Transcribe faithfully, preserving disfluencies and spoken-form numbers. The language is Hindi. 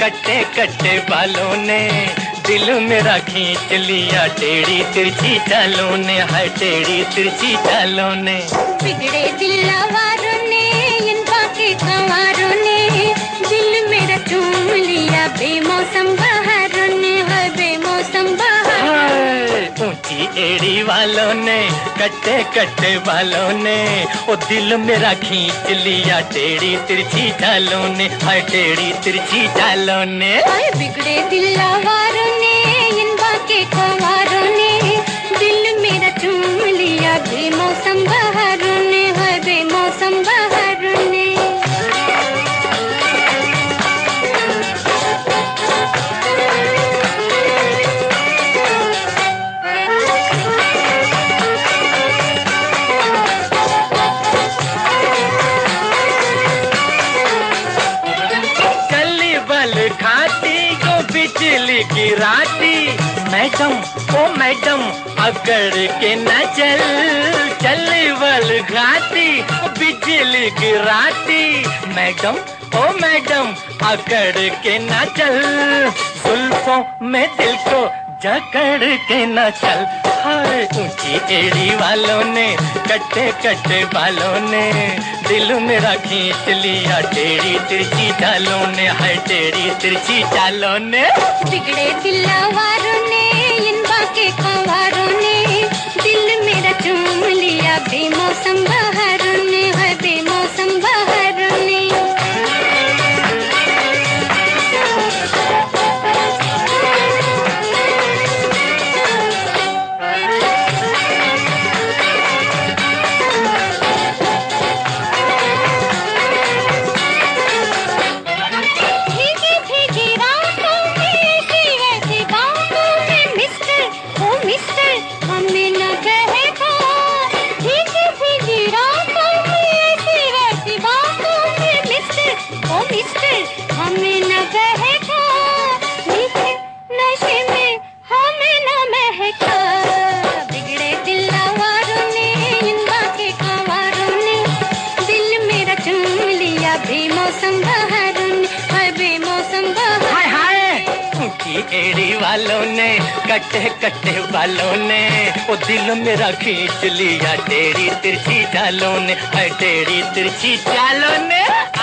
कट्टे कट्टे बालों ने दिल मेरा खींच लिया, टेढ़ी तिरछी चालों ने, हाय टेढ़ी तिरछी चालों ने। बिगड़े दिल आवारों ने, इन बाके कंवारों ने दिल मेरा चूम लिया, बेमौसम बहारों ने, हाय बेमौसम बहारों। ऊंची एड़ी वालों ने, कट्टे कट्टे बालों ने, ओ दिल मेरा खींच लिया, टेढ़ी तिरछी चालों ने, हाय टेढ़ी तिरछी चालों ने। हाय बिगड़े दिल आवारों ने, इन बाके कंवारों ने दिल मेरा चूम लिया, बेमौसम बहारों ने, हाय बेमौसम बहारों ने। खाती को बिजली गिराती, मैडम ओ मैडम अकड़ के न चल, चल बल घाती बिजली गिराती, मैडम ओ मैडम अकड़ के न चल, जुल्फों में दिल को जकड़ के न चल। हाय ऊंची एड़ी वालों ने, कट्टे कट्टे बालों ने दिल मेरा खींच लिया, टेढ़ी तिरछी चालों ने, हाय टेढ़ी तिरछी चालों ने। बिगड़े दिल आवारों ने, इन बाके कंवारों ने दिल मेरा चूम लिया, बेमौसम बहारों ने, हाय बेमौसम बहारों ने। बेमौसम बहारों ने, हाय बेमौसम बहारों। हाय हाय ऊंची एड़ी वालों ने, कट्टे कट्टे बालों ने, ओ दिल मेरा खींच लिया, टेढ़ी तिरछी चालों ने, हाय टेढ़ी तिरछी चालों ने।